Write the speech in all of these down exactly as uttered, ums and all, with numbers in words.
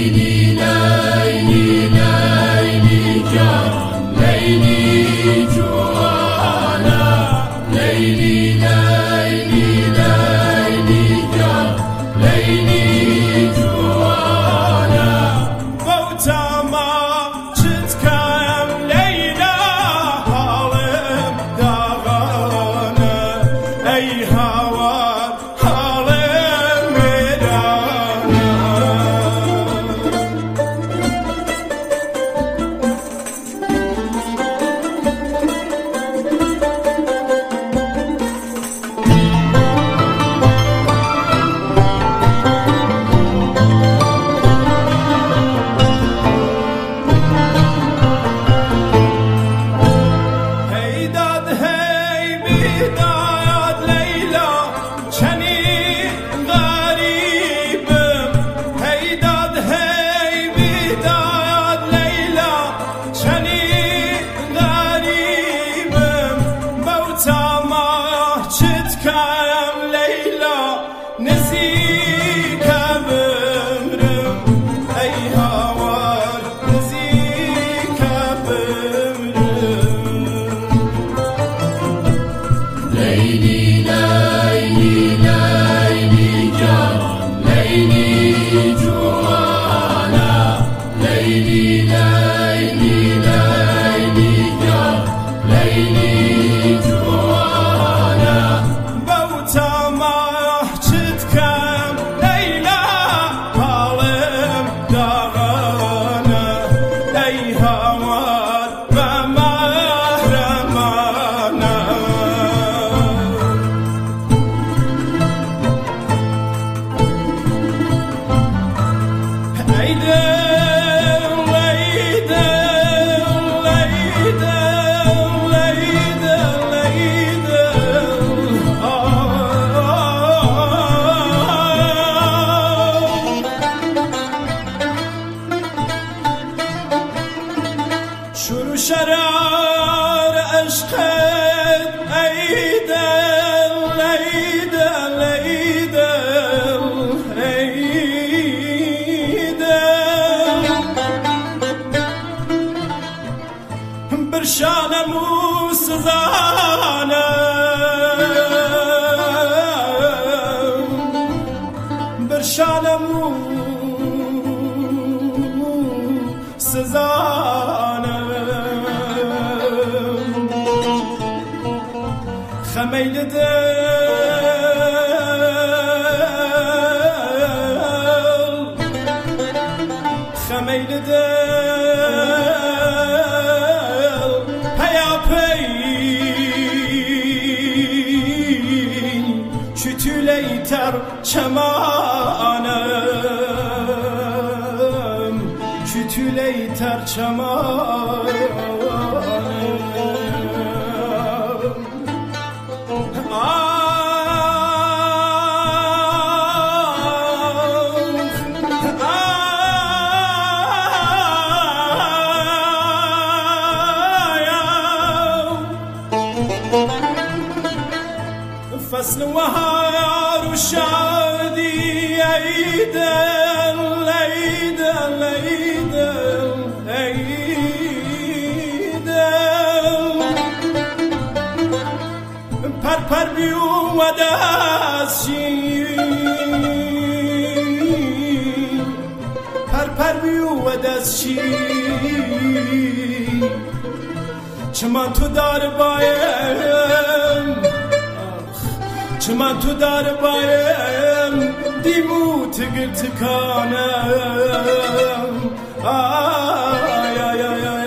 Leyli Leyli Leyli can Leyli Cuana Leyli Leyli Leyli can Leyli Cuana Votama çıtkayam Leyla halim dağana ey hava halim medana Hey dad hey bidayat Leyla çeni garibim Hey dad hey bidayat Leyla çeni garibim Bavtama çıtkayam Leyla nezik ömrüm Ey havar nezik ömrüm Leyli Leyli Leyli can Leyli Cuana Leyli Leyli Leyli can Leyli Cuana Bavtama çıtkam Leyla halim dağana ey havar ve mahremana Leydim, leydim, leydim, leydim, leydim Şuru şerar eşket eydel, leydel, leydel, eydel Bir şanem sızanım Bir şanem sızanım Xemeyli del Xemeyli del Peyapey Çütüleyter çamanım Çütüleyter çamanım فصل وهار وشادي عيدل عيدل عيدل عيدل پر پر بیومد از شیر پر پر بیومد از شیر چمان تو دار بایم چمان تو دار بایم دیمو تگل تکانم آی آی آی آی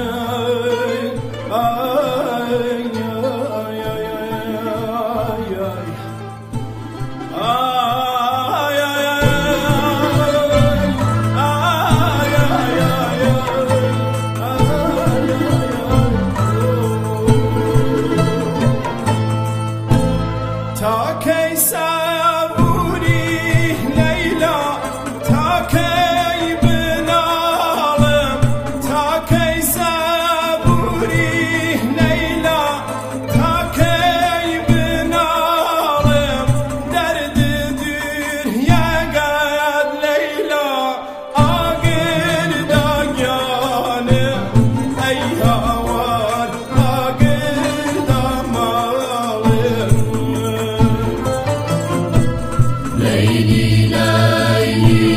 تا کی صبوری لیلا تا کی بنالم ليلي